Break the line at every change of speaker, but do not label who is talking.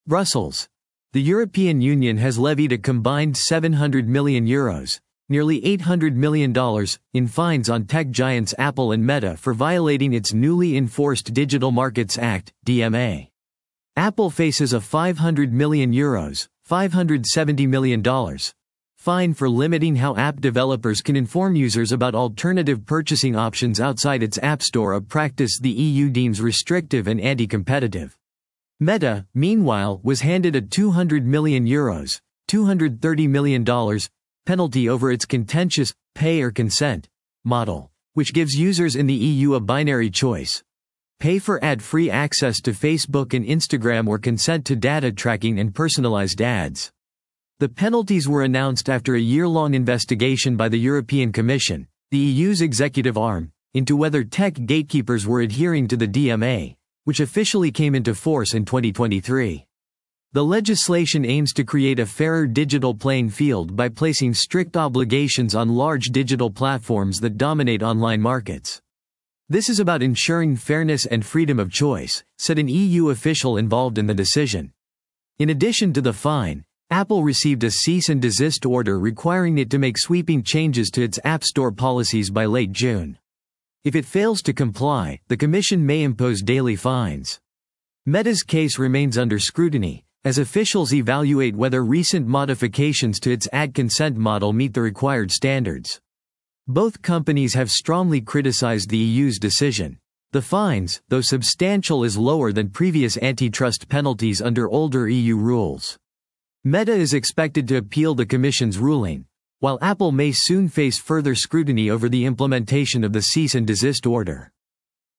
Brussels. The European Union has levied a combined €700 million, nearly $800 million, in fines on tech giants Apple and Meta for violating its newly enforced Digital Markets Act, DMA. Apple faces a €500 million, $570 million, fine for limiting how app developers can inform users about alternative purchasing options outside its App Store, a practice the EU deems restrictive and anti-competitive. Meta, meanwhile, was handed a €200 million, $230 million, penalty over its contentious pay or consent model, which gives users in the EU a binary choice: pay for ad-free access to Facebook and Instagram or consent to data tracking and personalized ads. The penalties were announced after a year-long investigation by the European Commission, the EU's executive arm, into whether tech gatekeepers were adhering to the DMA, which officially came into force in 2023. The legislation aims to create a fairer digital playing field by placing strict obligations on large digital platforms that dominate online markets. This is about ensuring fairness and freedom of choice, said an EU official involved in the decision. In addition to the fine, Apple received a cease and desist order requiring it to make sweeping changes to its App Store policies by late June. If it fails to comply, the Commission may impose daily fines. Meta's case remains under scrutiny, as officials evaluate whether recent modifications to its ad consent model meet the required standards. Both companies have strongly criticized the EU's decision. The fines, though substantial, is lower than previous antitrust penalties under older EU rules. Meta is expected to appeal the Commission's ruling, while Apple may soon face further scrutiny over the implementation of the cease and desist order.